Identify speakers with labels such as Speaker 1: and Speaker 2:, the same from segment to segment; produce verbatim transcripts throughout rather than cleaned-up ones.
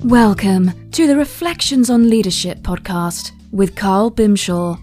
Speaker 1: Welcome to the Reflections on Leadership podcast with Carl Bimshaw.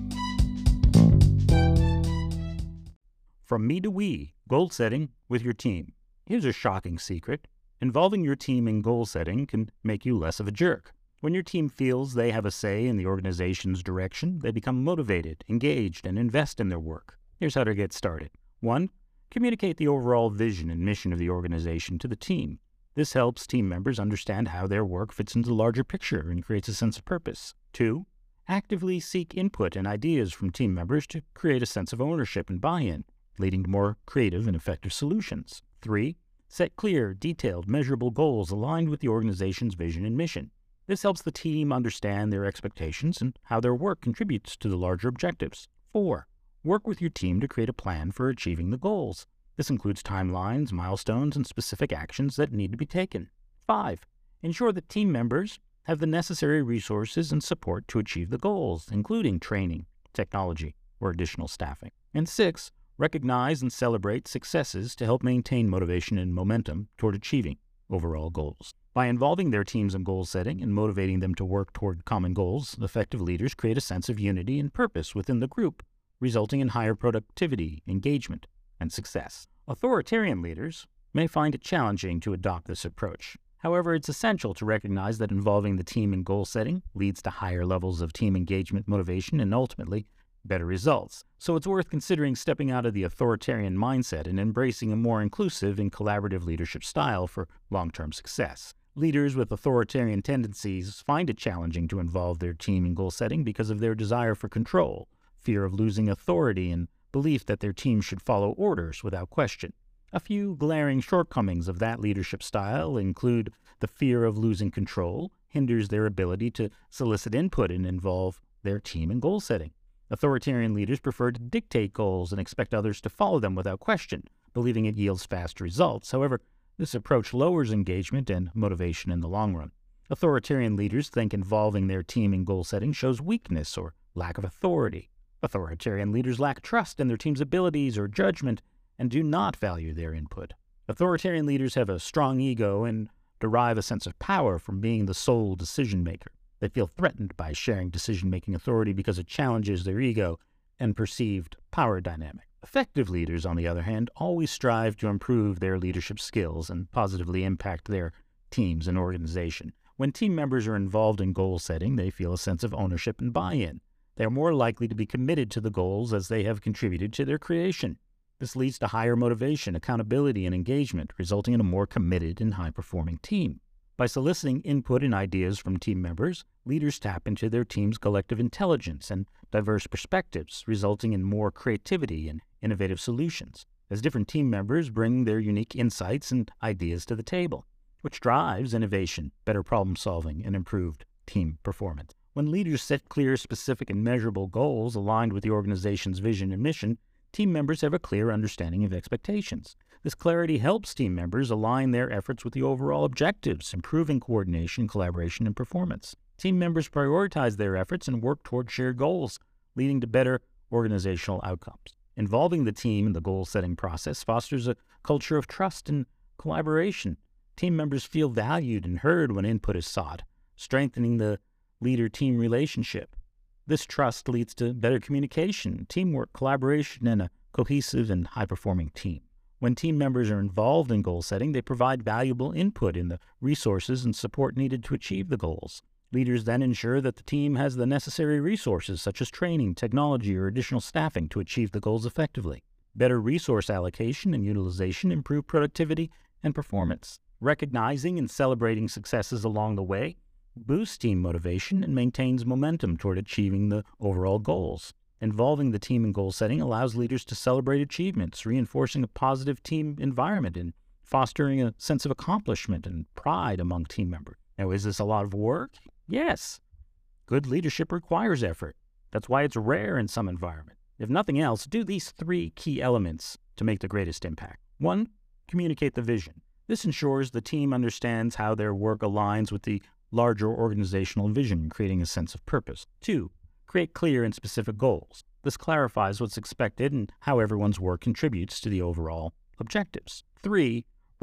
Speaker 2: From me to we, goal setting with your team. Here's a shocking secret. Involving your team in goal setting can make you less of a jerk. When your team feels they have a say in the organization's direction, they become motivated, engaged, and invest in their work. Here's how to get started. One, communicate the overall vision and mission of the organization to the team. This helps team members understand how their work fits into the larger picture and creates a sense of purpose. Two, actively seek input and ideas from team members to create a sense of ownership and buy-in, leading to more creative and effective solutions. Three, set clear, detailed, measurable goals aligned with the organization's vision and mission. This helps the team understand their expectations and how their work contributes to the larger objectives. Four, work with your team to create a plan for achieving the goals. This includes timelines, milestones, and specific actions that need to be taken. Five, ensure that team members have the necessary resources and support to achieve the goals, including training, technology, or additional staffing. And six, recognize and celebrate successes to help maintain motivation and momentum toward achieving overall goals. By involving their teams in goal setting and motivating them to work toward common goals, effective leaders create a sense of unity and purpose within the group, resulting in higher productivity, engagement, and success. Authoritarian leaders may find it challenging to adopt this approach. However, it's essential to recognize that involving the team in goal setting leads to higher levels of team engagement, motivation, and ultimately better results. So it's worth considering stepping out of the authoritarian mindset and embracing a more inclusive and collaborative leadership style for long-term success. Leaders with authoritarian tendencies find it challenging to involve their team in goal setting because of their desire for control, fear of losing authority, and belief that their team should follow orders without question. A few glaring shortcomings of that leadership style include the fear of losing control hinders their ability to solicit input and involve their team in goal setting. Authoritarian leaders prefer to dictate goals and expect others to follow them without question, believing it yields fast results. However, this approach lowers engagement and motivation in the long run. Authoritarian leaders think involving their team in goal setting shows weakness or lack of authority. Authoritarian leaders lack trust in their team's abilities or judgment and do not value their input. Authoritarian leaders have a strong ego and derive a sense of power from being the sole decision-maker. They feel threatened by sharing decision-making authority because it challenges their ego and perceived power dynamic. Effective leaders, on the other hand, always strive to improve their leadership skills and positively impact their teams and organization. When team members are involved in goal setting, they feel a sense of ownership and buy-in. They are more likely to be committed to the goals as they have contributed to their creation. This leads to higher motivation, accountability, and engagement, resulting in a more committed and high-performing team. By soliciting input and ideas from team members, leaders tap into their team's collective intelligence and diverse perspectives, resulting in more creativity and innovative solutions, as different team members bring their unique insights and ideas to the table, which drives innovation, better problem-solving, and improved team performance. When leaders set clear, specific, and measurable goals aligned with the organization's vision and mission, team members have a clear understanding of expectations. This clarity helps team members align their efforts with the overall objectives, improving coordination, collaboration, and performance. Team members prioritize their efforts and work toward shared goals, leading to better organizational outcomes. Involving the team in the goal-setting process fosters a culture of trust and collaboration. Team members feel valued and heard when input is sought, strengthening the leader-team relationship. This trust leads to better communication, teamwork, collaboration, and a cohesive and high-performing team. When team members are involved in goal setting, they provide valuable input in the resources and support needed to achieve the goals. Leaders then ensure that the team has the necessary resources such as training, technology, or additional staffing to achieve the goals effectively. Better resource allocation and utilization improve productivity and performance. Recognizing and celebrating successes along the way boosts team motivation and maintains momentum toward achieving the overall goals. Involving the team in goal setting allows leaders to celebrate achievements, reinforcing a positive team environment and fostering a sense of accomplishment and pride among team members. Now, is this a lot of work? Yes. Good leadership requires effort. That's why it's rare in some environments. If nothing else, do these three key elements to make the greatest impact. One, communicate the vision. This ensures the team understands how their work aligns with the larger organizational vision, creating a sense of purpose. Two, create clear and specific goals. This clarifies what's expected and how everyone's work contributes to the overall objectives. Three,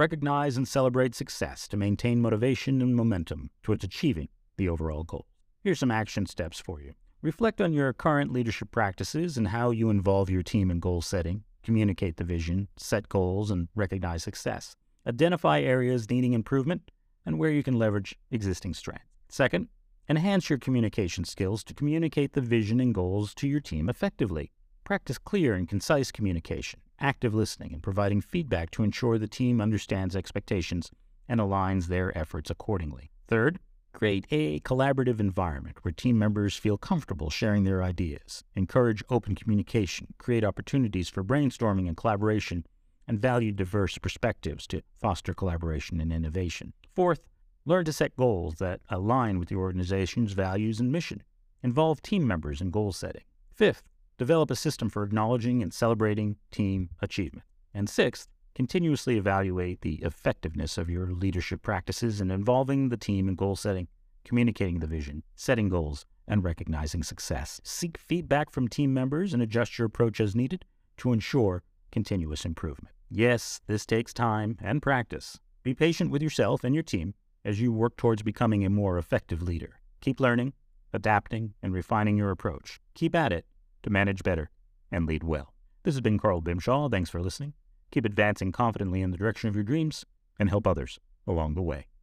Speaker 2: Recognize and celebrate success to maintain motivation and momentum towards achieving the overall goal. Here's some action steps for you. Reflect on your current leadership practices and how you involve your team in goal setting. Communicate the vision, set goals, and recognize success. Identify areas needing improvement and where you can leverage existing strength. Second, enhance your communication skills to communicate the vision and goals to your team effectively. Practice clear and concise communication, active listening, and providing feedback to ensure the team understands expectations and aligns their efforts accordingly. Third, create a collaborative environment where team members feel comfortable sharing their ideas. Encourage open communication, create opportunities for brainstorming and collaboration, and value diverse perspectives to foster collaboration and innovation. Fourth, learn to set goals that align with your organization's values and mission. Involve team members in goal setting. Fifth, develop a system for acknowledging and celebrating team achievement. And sixth, continuously evaluate the effectiveness of your leadership practices in involving the team in goal setting, communicating the vision, setting goals, and recognizing success. Seek feedback from team members and adjust your approach as needed to ensure continuous improvement. Yes, this takes time and practice. Be patient with yourself and your team as you work towards becoming a more effective leader. Keep learning, adapting, and refining your approach. Keep at it to manage better and lead well. This has been Carl Bimshaw. Thanks for listening. Keep advancing confidently in the direction of your dreams and help others along the way.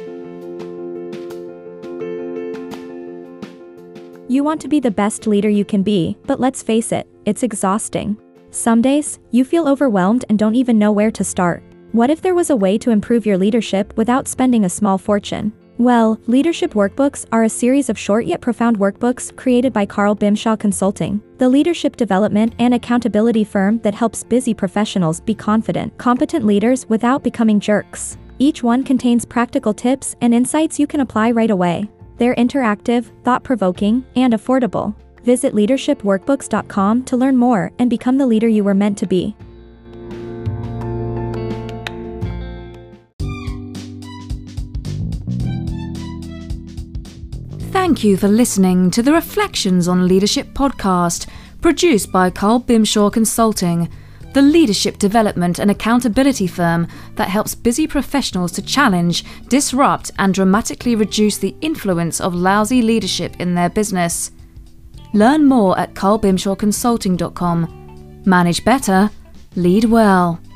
Speaker 3: You want to be the best leader you can be, but let's face it, it's exhausting. Some days, you feel overwhelmed and don't even know where to start. What if there was a way to improve your leadership without spending a small fortune? Well, Leadership Workbooks are a series of short yet profound workbooks created by Carl Bimshaw Consulting, the leadership development and accountability firm that helps busy professionals be confident, competent leaders without becoming jerks. Each one contains practical tips and insights you can apply right away. They're interactive, thought-provoking, and affordable. Visit leadership workbooks dot com to learn more and become the leader you were meant to be.
Speaker 1: Thank you for listening to the Reflections on Leadership podcast, produced by Carl Bimshaw Consulting, the leadership development and accountability firm that helps busy professionals to challenge, disrupt, and dramatically reduce the influence of lousy leadership in their business. Learn more at carl bimshaw consulting dot com. Manage better, lead well.